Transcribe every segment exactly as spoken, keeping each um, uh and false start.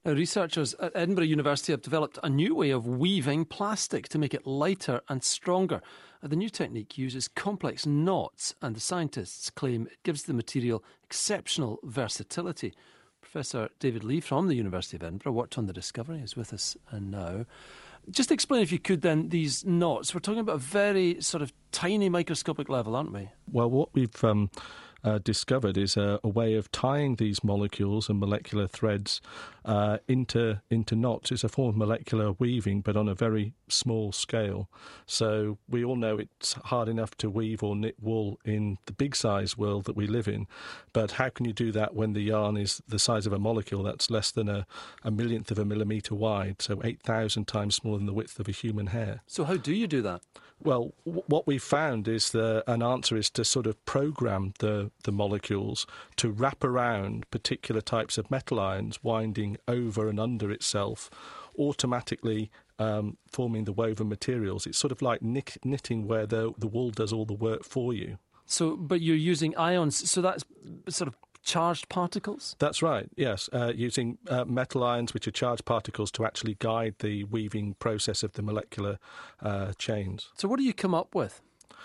Now, researchers at Edinburgh University have developed a new way of weaving plastic to make it lighter and stronger. The new technique uses complex knots, and the scientists claim it gives the material exceptional versatility. Professor David Lee from the University of Edinburgh worked on the discovery, is with us and now. Just explain, if you could then, these knots. We're talking about a very sort of tiny microscopic level, aren't we? Well, what we've um, uh, discovered is a, a way of tying these molecules and molecular threads uh, into into knots. It's a form of molecular weaving, but on a very small scale. So we all know it's hard enough to weave or knit wool in the big size world that we live in, but how can you do that when the yarn is the size of a molecule that's less than a, a millionth of a millimetre wide, so eight thousand times smaller than the width of a human hair? So how do you do that? Well, w- what we've found is that an answer is to sort of program the, the molecules to wrap around particular types of metal ions, winding over and under itself, automatically um, forming the woven materials. It's sort of like knit- knitting where the, the wool does all the work for you. So, but you're using ions, so that's sort of charged particles? That's right, yes, uh, using uh, metal ions, which are charged particles, to actually guide the weaving process of the molecular uh, chains. So what do you come up with?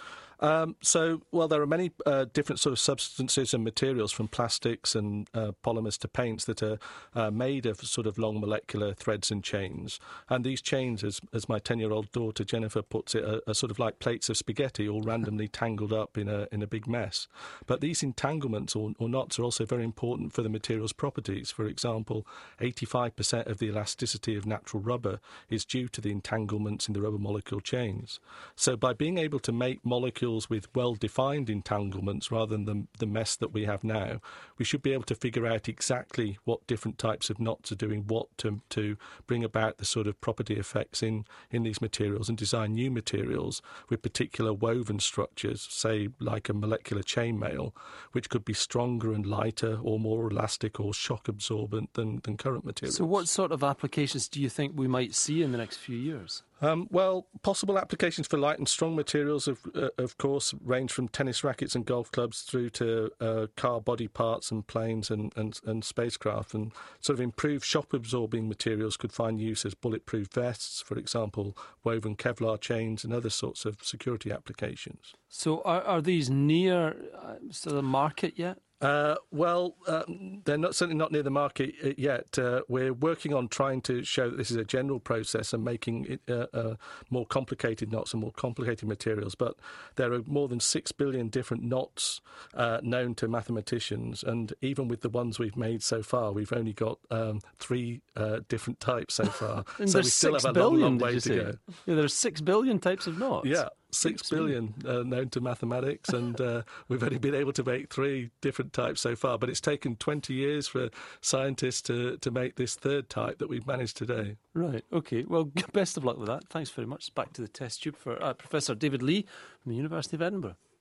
Um, so, well, there are many uh, different sort of substances and materials, from plastics and uh, polymers to paints, that are uh, made of sort of long molecular threads and chains. And these chains, as, as my ten-year-old daughter Jennifer puts it, are, are sort of like plates of spaghetti, all randomly tangled up in a in a big mess. But these entanglements or, or knots are also very important for the material's properties. For example, eighty-five percent of the elasticity of natural rubber is due to the entanglements in the rubber molecule chains. So by being able to make molecules with well-defined entanglements rather than the, the mess that we have now, we should be able to figure out exactly what different types of knots are doing what to, to bring about the sort of property effects in, in these materials, and design new materials with particular woven structures, say like a molecular chainmail, which could be stronger and lighter or more elastic or shock absorbent than, than current materials. So what sort of applications do you think we might see in the next few years? Um, well, possible applications for light and strong materials, of, uh, of course, range from tennis rackets and golf clubs through to uh, car body parts and planes and, and, and spacecraft. And sort of improved shock-absorbing materials could find use as bulletproof vests, for example, woven Kevlar chains and other sorts of security applications. So are, are these near uh, sort of market yet? Uh, well, uh, they're not certainly not near the market yet. Uh, we're working on trying to show that this is a general process and making it uh, uh, more complicated knots and more complicated materials. But there are more than six billion different knots uh, known to mathematicians, and even with the ones we've made so far, we've only got um, three uh, different types so far. And so we there's still six have a long, billion, long did way you to say? go. Yeah, there's six billion types of knots. Yeah. Six billion uh, known to mathematics, and uh, we've only been able to make three different types so far. But it's taken twenty years for scientists to, to make this third type that we've managed today. Right, OK. Well, best of luck with that. Thanks very much. Back to the test tube for uh, Professor David Lee from the University of Edinburgh.